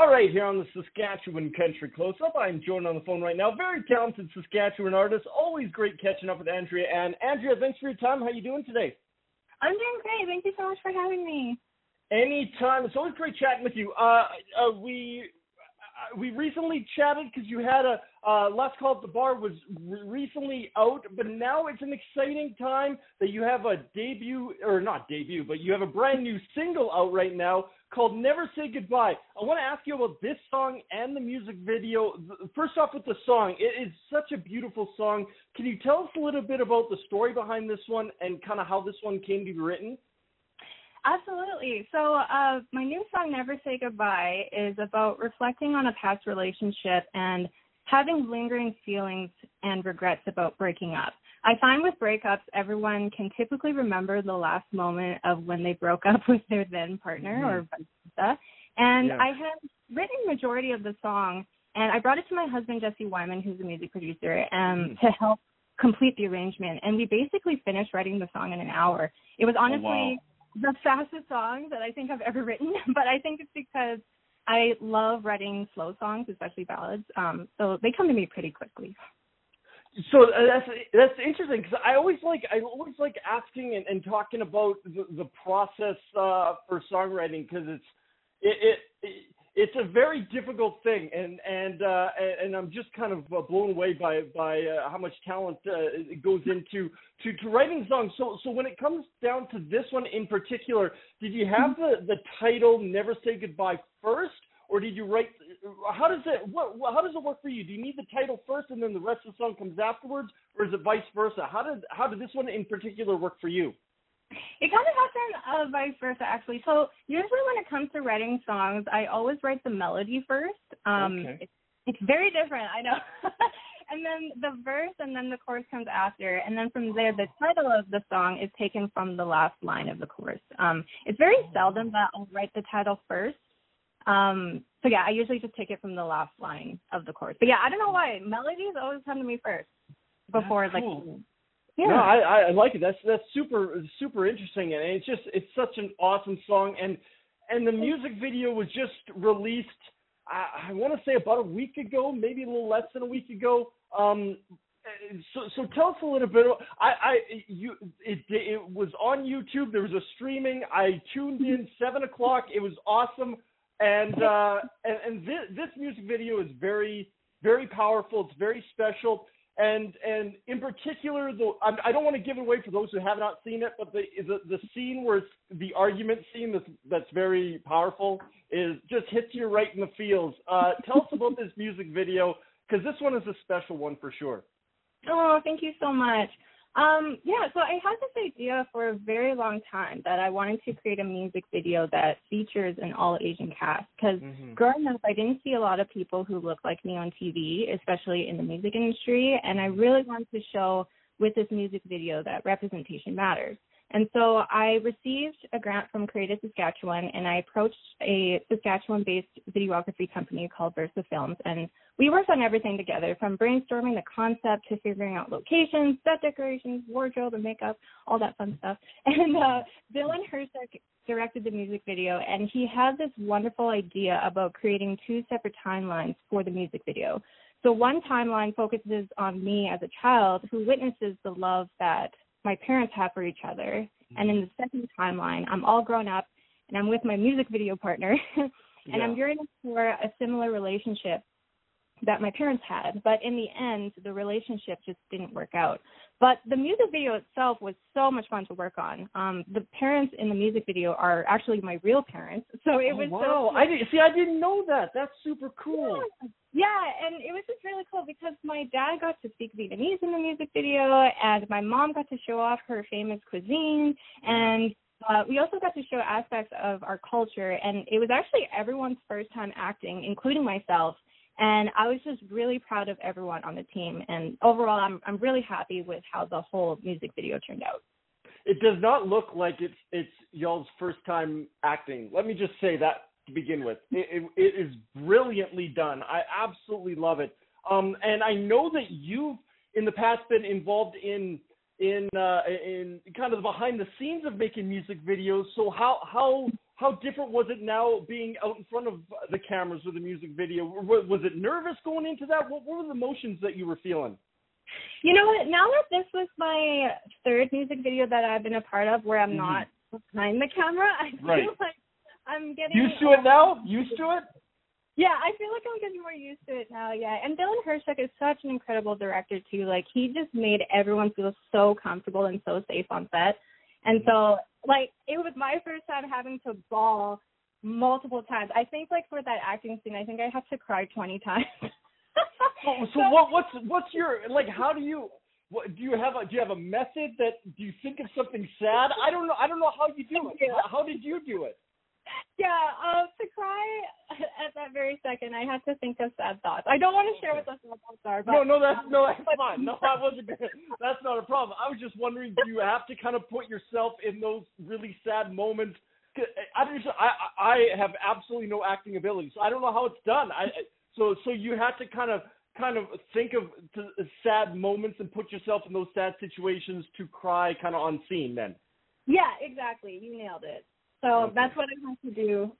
All right, here on the Saskatchewan Country Close-Up, I'm joined on the phone right now. Very talented Saskatchewan artist. Always great catching up with Andrea. And Andrea, thanks for your time. How you doing today? I'm doing great. Thank you so much for having me. Anytime. It's always great chatting with you. We recently chatted because you had a Let's Call It the Bar was recently out, but now it's an exciting time that you have a but you have a brand new single out right now called Never Say Goodbye. I want to ask you about this song and the music video. First off with the song, it is such a beautiful song. Can you tell us a little bit about the story behind this one and kind of how this one came to be written? Absolutely. So my new song, Never Say Goodbye, is about reflecting on a past relationship and having lingering feelings and regrets about breaking up. I find with breakups, everyone can typically remember the last moment of when they broke up with their then partner or vice versa. And I had written the majority of the song, and I brought it to my husband, Jesse Wyman, who's a music producer, to help complete the arrangement. And we basically finished writing the song in an hour. It was honestly the fastest song that I think I've ever written, but I think it's because I love writing slow songs, especially ballads. So they come to me pretty quickly. So that's interesting because I always like asking and talking about the process for songwriting because it's a very difficult thing and I'm just kind of blown away by how much talent it goes into to writing songs. So when it comes down to this one in particular, did you have the title Never Say Goodbye first? Or did you write? How does it work for you? Do you need the title first, and then the rest of the song comes afterwards, or is it vice versa? How did this one in particular work for you? It kind of happens vice versa, actually. So usually when it comes to writing songs, I always write the melody first. It's very different, I know. And then the verse and then the chorus comes after. And then from there, the title of the song is taken from the last line of the chorus. It's very seldom that I'll write the title first. So yeah, I usually just take it from the last line of the chorus. But yeah, I don't know why melodies always come to me first before cool. No, I like it. That's super interesting, and it's such an awesome song. And the music video was just released. I want to say about a week ago, maybe a little less than a week ago. So tell us a little bit. It was on YouTube. There was a streaming. I tuned in 7 o'clock. It was awesome. And this music video is very, very powerful. It's very special. And in particular, I don't want to give it away for those who have not seen it, but the scene where it's the argument scene that's very powerful just hits you right in the feels. Tell us about this music video, because this one is a special one for sure. Oh, thank you so much. So I had this idea for a very long time that I wanted to create a music video that features an all-Asian cast, because growing up, I didn't see a lot of people who look like me on TV, especially in the music industry, and I really wanted to show with this music video that representation matters. And so I received a grant from Creative Saskatchewan, and I approached a Saskatchewan-based videography company called Versa Films, and we worked on everything together, from brainstorming the concept to figuring out locations, set decorations, wardrobe and makeup, all that fun stuff. And Dylan Hersek directed the music video, and he had this wonderful idea about creating two separate timelines for the music video. So one timeline focuses on me as a child who witnesses the love that my parents have for each other. And in the second timeline, I'm all grown up and I'm with my music video partner and I'm yearning for a similar relationship that my parents had. But in the end, the relationship just didn't work out. But the music video itself was so much fun to work on. The parents in the music video are actually my real parents. So it was so cool. I didn't know that. That's super cool. Yeah, and it was just really cool because my dad got to speak Vietnamese in the music video, and my mom got to show off her famous cuisine, and we also got to show aspects of our culture, and it was actually everyone's first time acting, including myself, and I was just really proud of everyone on the team, and overall I'm really happy with how the whole music video turned out. It does not look like it's y'all's first time acting. Let me just say that to begin with. It is brilliantly done. I absolutely love it. And I know that you've in the past been involved in kind of the behind the scenes of making music videos. So how how different was it now being out in front of the cameras with a music video? Was it nervous going into that? What were the emotions that you were feeling? You know what? Now that this was my third music video that I've been a part of where I'm not behind the camera, I feel like I'm getting used to it now? Used to it? Yeah, I feel like I'm getting more used to it now, yeah. And Dylan Hershuk is such an incredible director, too. Like, he just made everyone feel so comfortable and so safe on set. And so, like, it was my first time having to bawl multiple times. I think, like, for that acting scene, I think I had to cry 20 times. So what's your, like, how do you have a method that, do you think of something sad? I don't know how you do it. How did you do it? Yeah, to cry at that very second, I had to think of sad thoughts. I don't want to share what those sad thoughts are. But, that's fine. No, that wasn't good. That's not a problem. I was just wondering, do you have to kind of put yourself in those really sad moments? I have absolutely no acting ability, so I don't know how it's done. So you had to kind of think of sad moments and put yourself in those sad situations to cry kind of on scene then. Yeah, exactly. You nailed it. So that's what I have to do.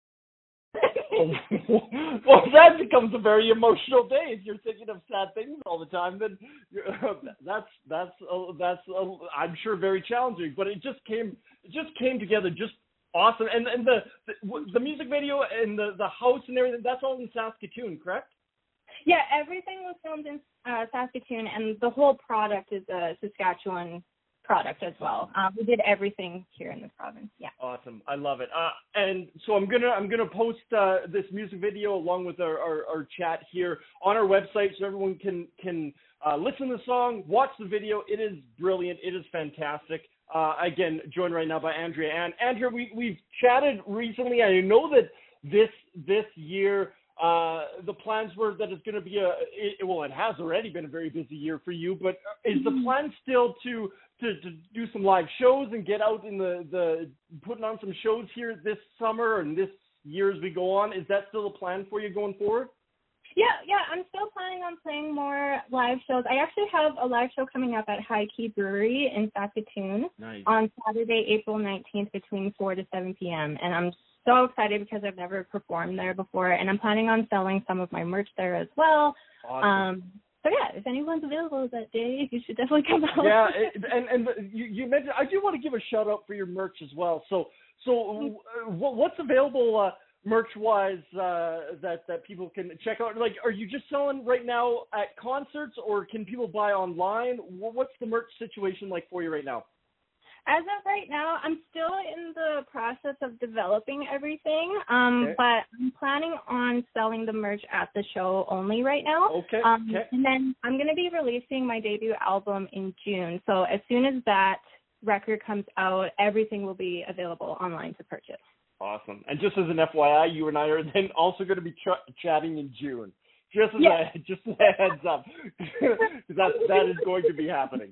Well, that becomes a very emotional day. If you're thinking of sad things all the time, then that's I'm sure very challenging. But it just came together just awesome. And the music video and the house and everything, that's all in Saskatoon, correct? Yeah, everything was filmed in Saskatoon, and the whole product is a Saskatchewan product as well. We did everything here in the province. Yeah. Awesome. I love it. And so I'm gonna post this music video along with our chat here on our website so everyone can listen to the song, watch the video. It is brilliant. It is fantastic. Again, joined right now by Andrea Ann. Andrea, we've chatted recently. I know that this year the plans were that it's going to be it has already been a very busy year for you, but is the plan still to do some live shows and get out in the putting on some shows here this summer and this year as we go on? Is that still a plan for you going forward? Yeah, I'm still planning on playing more live shows. I actually have a live show coming up at High Key Brewery in Saskatoon on Saturday, April 19th between 4 to 7 p.m. And I'm so excited because I've never performed there before, and I'm planning on selling some of my merch there as well. Awesome. So yeah, if anyone's available that day, you should definitely come out. Yeah, and you mentioned, I do want to give a shout out for your merch as well. So what's available merch-wise that people can check out? Like, are you just selling right now at concerts, or can people buy online? What's the merch situation like for you right now? As of right now, I'm still in the process of developing everything, but I'm planning on selling the merch at the show only right now. Okay. And then I'm going to be releasing my debut album in June. So as soon as that record comes out, everything will be available online to purchase. Awesome. And just as an FYI, you and I are then also going to be chatting in June. Just as a heads up, because that is going to be happening.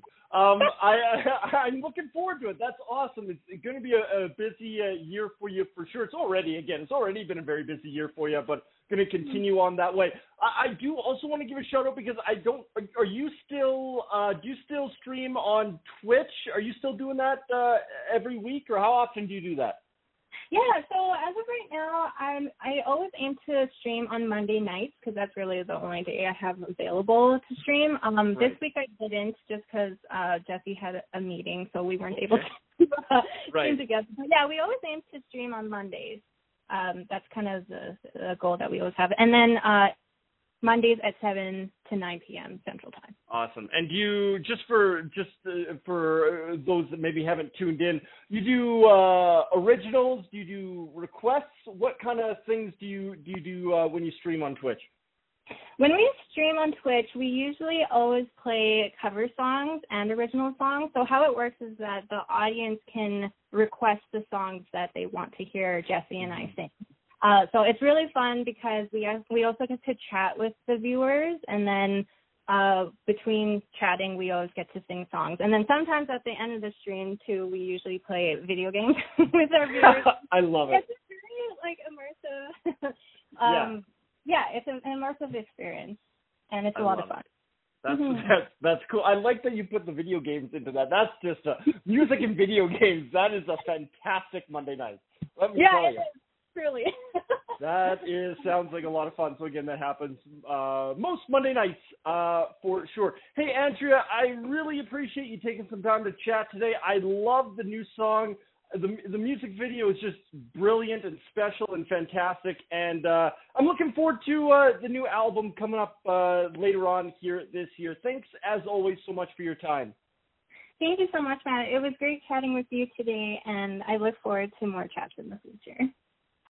I'm looking forward to it. That's awesome. It's going to be a busy year for you for sure. It's already been a very busy year for you, but going to continue on that way. I do also want to give a shout out because are you still, do you still stream on Twitch? Are you still doing that every week, or how often do you do that? Yeah, so as of right now, I always aim to stream on Monday nights because that's really the only day I have available to stream. This week I didn't just because Jesse had a meeting, so we weren't able to stream together. But yeah, we always aim to stream on Mondays. That's kind of the goal that we always have. And then Mondays at 7 to 9 p.m. Central Time. Awesome. And do you, just for those that maybe haven't tuned in, you do originals? Do you do requests? What kind of things do you do when you stream on Twitch? When we stream on Twitch, we usually always play cover songs and original songs. So how it works is that the audience can request the songs that they want to hear Jesse and I sing. So it's really fun because we also get to chat with the viewers, and then between chatting, we always get to sing songs. And then sometimes at the end of the stream, too, we usually play video games with our viewers. I love it. It's very, immersive. It's an immersive experience, and it's a lot of fun. That's cool. I like that you put the video games into that. That's just music and video games. That is a fantastic Monday night. Let me tell you. Truly. Sounds like a lot of fun. So again, that happens most Monday nights for sure. Hey, Andrea, I really appreciate you taking some time to chat today. I love the new song. The music video is just brilliant and special and fantastic. And I'm looking forward to the new album coming up later on here this year. Thanks, as always, so much for your time. Thank you so much, Matt. It was great chatting with you today, and I look forward to more chats in the future.